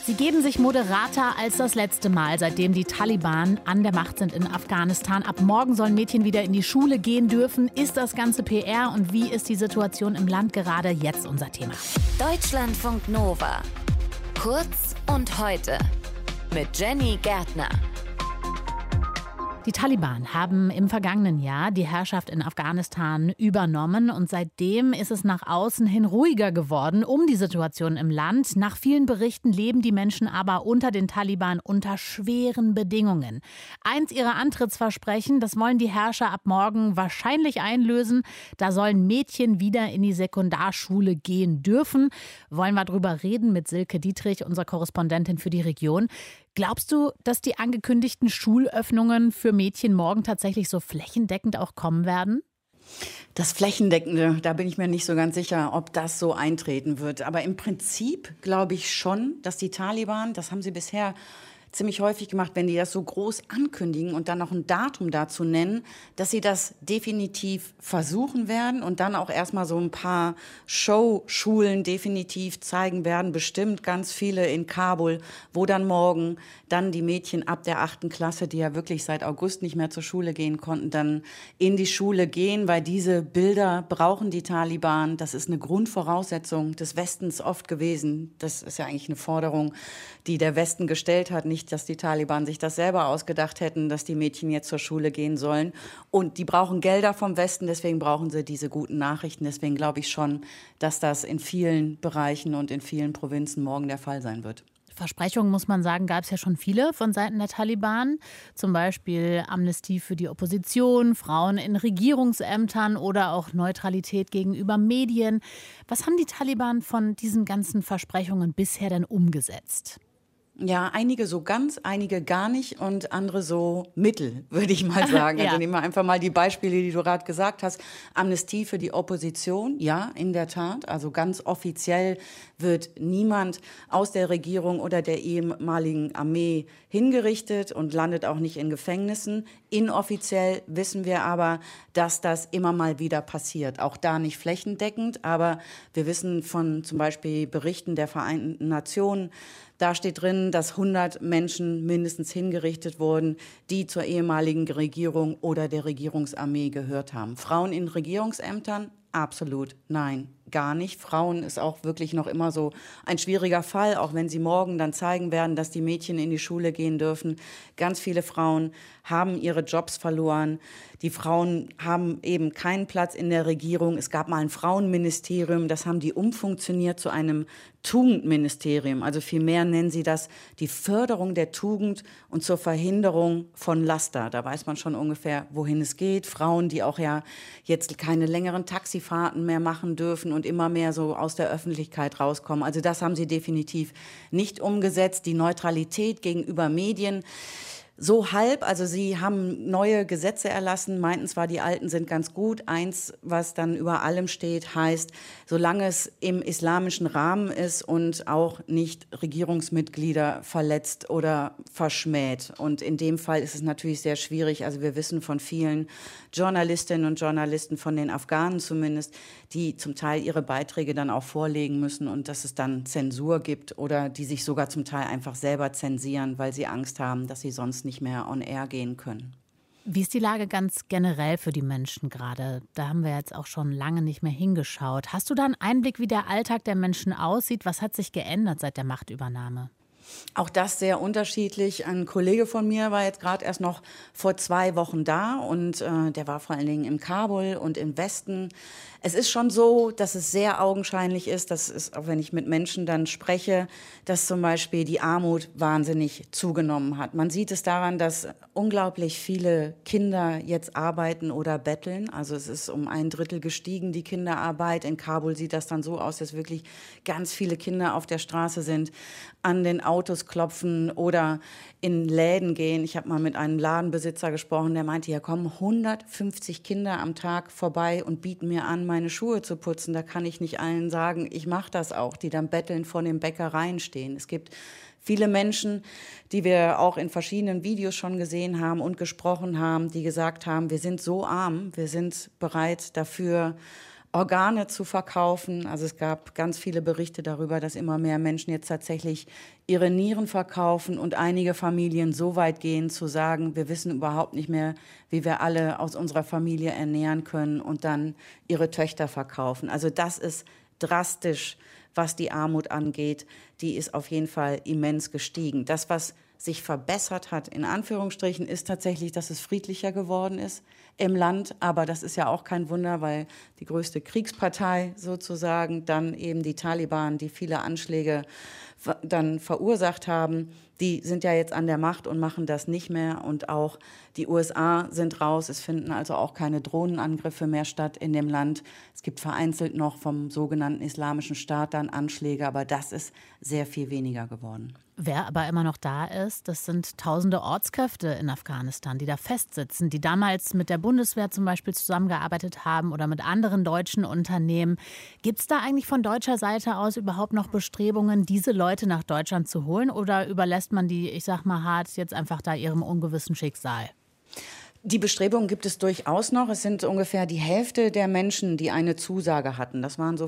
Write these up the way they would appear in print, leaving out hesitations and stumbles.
Sie geben sich moderater als das letzte Mal, seitdem die Taliban an der Macht sind in Afghanistan. Ab morgen sollen Mädchen wieder in die Schule gehen dürfen. Ist das Ganze PR und wie ist die Situation im Land gerade? Jetzt unser Thema. Deutschlandfunk Nova. Kurz und heute mit Jenny Gärtner. Die Taliban haben im vergangenen Jahr die Herrschaft in Afghanistan übernommen und seitdem ist es nach außen hin ruhiger geworden um die Situation im Land. Nach vielen Berichten leben die Menschen aber unter den Taliban unter schweren Bedingungen. Eins ihrer Antrittsversprechen, das wollen die Herrscher ab morgen wahrscheinlich einlösen. Da sollen Mädchen wieder in die Sekundarschule gehen dürfen. Wollen wir drüber reden mit Silke Dietrich, unserer Korrespondentin für die Region. Glaubst du, dass die angekündigten Schulöffnungen für Mädchen morgen tatsächlich so flächendeckend auch kommen werden? Das Flächendeckende, da bin ich mir nicht so ganz sicher, ob das so eintreten wird. Aber im Prinzip glaube ich schon, dass die Taliban, das haben sie bisher ziemlich häufig gemacht, wenn die das so groß ankündigen und dann noch ein Datum dazu nennen, dass sie das definitiv versuchen werden und dann auch erstmal so ein paar Showschulen definitiv zeigen werden, bestimmt ganz viele in Kabul, wo dann morgen dann die Mädchen ab der 8. Klasse, die ja wirklich seit August nicht mehr zur Schule gehen konnten, dann in die Schule gehen, weil diese Bilder brauchen die Taliban. Das ist eine Grundvoraussetzung des Westens oft gewesen. Das ist ja eigentlich eine Forderung, die der Westen gestellt hat. Nicht, dass die Taliban sich das selber ausgedacht hätten, dass die Mädchen jetzt zur Schule gehen sollen. Und die brauchen Gelder vom Westen, deswegen brauchen sie diese guten Nachrichten. Deswegen glaube ich schon, dass das in vielen Bereichen und in vielen Provinzen morgen der Fall sein wird. Versprechungen, muss man sagen, gab es ja schon viele von Seiten der Taliban. Zum Beispiel Amnestie für die Opposition, Frauen in Regierungsämtern oder auch Neutralität gegenüber Medien. Was haben die Taliban von diesen ganzen Versprechungen bisher denn umgesetzt? Ja, einige so ganz, einige gar nicht und andere so mittel, würde ich mal sagen. Ja. Also nehmen wir einfach mal die Beispiele, die du gerade gesagt hast. Amnestie für die Opposition, ja, in der Tat. Also ganz offiziell wird niemand aus der Regierung oder der ehemaligen Armee hingerichtet und landet auch nicht in Gefängnissen. Inoffiziell wissen wir aber, dass das immer mal wieder passiert. Auch da nicht flächendeckend, aber wir wissen von zum Beispiel Berichten der Vereinten Nationen, da steht drin, dass 100 Menschen mindestens hingerichtet wurden, die zur ehemaligen Regierung oder der Regierungsarmee gehört haben. Frauen in Regierungsämtern? Absolut nein, gar nicht. Frauen ist auch wirklich noch immer so ein schwieriger Fall, auch wenn sie morgen dann zeigen werden, dass die Mädchen in die Schule gehen dürfen. Ganz viele Frauen haben ihre Jobs verloren. Die Frauen haben eben keinen Platz in der Regierung. Es gab mal ein Frauenministerium, das haben die umfunktioniert zu einem Tugendministerium. Also vielmehr nennen sie das die Förderung der Tugend und zur Verhinderung von Laster. Da weiß man schon ungefähr, wohin es geht. Frauen, die auch ja jetzt keine längeren Taxifahrten mehr machen dürfen und immer mehr so aus der Öffentlichkeit rauskommen. Also das haben sie definitiv nicht umgesetzt. Die Neutralität gegenüber Medien so halb, also sie haben neue Gesetze erlassen, meinten zwar, die alten sind ganz gut. Eins, was dann über allem steht, heißt, solange es im islamischen Rahmen ist und auch nicht Regierungsmitglieder verletzt oder verschmäht. Und in dem Fall ist es natürlich sehr schwierig. Also wir wissen von vielen Journalistinnen und Journalisten, von den Afghanen zumindest, die zum Teil ihre Beiträge dann auch vorlegen müssen und dass es dann Zensur gibt oder die sich sogar zum Teil einfach selber zensieren, weil sie Angst haben, dass sie sonst nicht mehr on air gehen können. Wie ist die Lage ganz generell für die Menschen gerade? Da haben wir jetzt auch schon lange nicht mehr hingeschaut. Hast du da einen Einblick, wie der Alltag der Menschen aussieht? Was hat sich geändert seit der Machtübernahme? Auch das sehr unterschiedlich. Ein Kollege von mir war jetzt gerade erst noch vor 2 Wochen da und der war vor allen Dingen in Kabul und im Westen. Es ist schon so, dass es sehr augenscheinlich ist, das ist, auch wenn ich mit Menschen dann spreche, dass zum Beispiel die Armut wahnsinnig zugenommen hat. Man sieht es daran, dass unglaublich viele Kinder jetzt arbeiten oder betteln. Also es ist um 1/3 gestiegen, die Kinderarbeit. In Kabul sieht das dann so aus, dass wirklich ganz viele Kinder auf der Straße sind, an den Autos klopfen oder in Läden gehen. Ich habe mal mit einem Ladenbesitzer gesprochen, der meinte, hier kommen 150 Kinder am Tag vorbei und bieten mir an, meine Schuhe zu putzen. Da kann ich nicht allen sagen, ich mache das auch, die dann bettelnd vor den Bäckereien stehen. Es gibt viele Menschen, die wir auch in verschiedenen Videos schon gesehen haben und gesprochen haben, die gesagt haben, wir sind so arm, wir sind bereit dafür, Organe zu verkaufen. Also es gab ganz viele Berichte darüber, dass immer mehr Menschen jetzt tatsächlich ihre Nieren verkaufen und einige Familien so weit gehen zu sagen, wir wissen überhaupt nicht mehr, wie wir alle aus unserer Familie ernähren können und dann ihre Töchter verkaufen. Also das ist drastisch, was die Armut angeht. Die ist auf jeden Fall immens gestiegen. Das, was sich verbessert hat, in Anführungsstrichen, ist tatsächlich, dass es friedlicher geworden ist im Land. Aber das ist ja auch kein Wunder, weil die größte Kriegspartei sozusagen, dann eben die Taliban, die viele Anschläge dann verursacht haben, die sind ja jetzt an der Macht und machen das nicht mehr. Und auch die USA sind raus. Es finden also auch keine Drohnenangriffe mehr statt in dem Land. Es gibt vereinzelt noch vom sogenannten Islamischen Staat dann Anschläge, aber das ist sehr viel weniger geworden. Wer aber immer noch da ist, das sind tausende Ortskräfte in Afghanistan, die da festsitzen, die damals mit der Bundeswehr zum Beispiel zusammengearbeitet haben oder mit anderen deutschen Unternehmen. Gibt es da eigentlich von deutscher Seite aus überhaupt noch Bestrebungen, diese Leute nach Deutschland zu holen, oder überlässt man die, ich sag mal hart, jetzt einfach da ihrem ungewissen Schicksal? Die Bestrebungen gibt es durchaus noch. Es sind ungefähr die Hälfte der Menschen, die eine Zusage hatten. Das waren so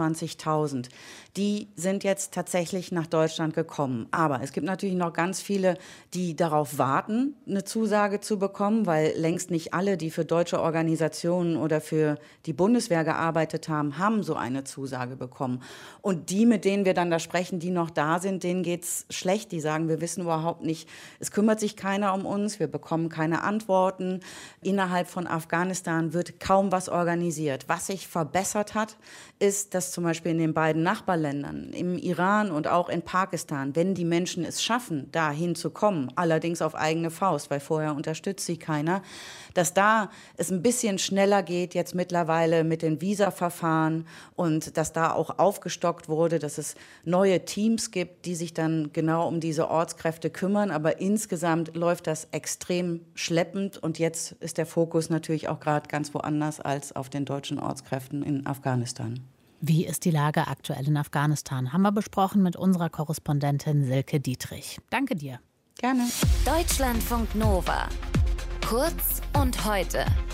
25.000. Die sind jetzt tatsächlich nach Deutschland gekommen. Aber es gibt natürlich noch ganz viele, die darauf warten, eine Zusage zu bekommen, weil längst nicht alle, die für deutsche Organisationen oder für die Bundeswehr gearbeitet haben, haben so eine Zusage bekommen. Und die, mit denen wir dann da sprechen, die noch da sind, denen geht's schlecht. Die sagen, wir wissen überhaupt nicht, es kümmert sich keiner um uns, wir bekommen keine Antworten. Innerhalb von Afghanistan wird kaum was organisiert. Was sich verbessert hat, ist, dass zum Beispiel in den beiden Nachbarländern, im Iran und auch in Pakistan, wenn die Menschen es schaffen, da hinzukommen, allerdings auf eigene Faust, weil vorher unterstützt sie keiner, dass da es ein bisschen schneller geht jetzt mittlerweile mit den Visa-Verfahren und dass da auch aufgestockt wurde, dass es neue Teams gibt, die sich dann genau um diese Ortskräfte kümmern. Aber insgesamt läuft das extrem schleppend und jetzt ist der Fokus natürlich auch gerade ganz woanders als auf den deutschen Ortskräften in Afghanistan. Wie ist die Lage aktuell in Afghanistan? Haben wir besprochen mit unserer Korrespondentin Silke Dietrich. Danke dir. Gerne. Deutschlandfunk Nova. Kurz und heute.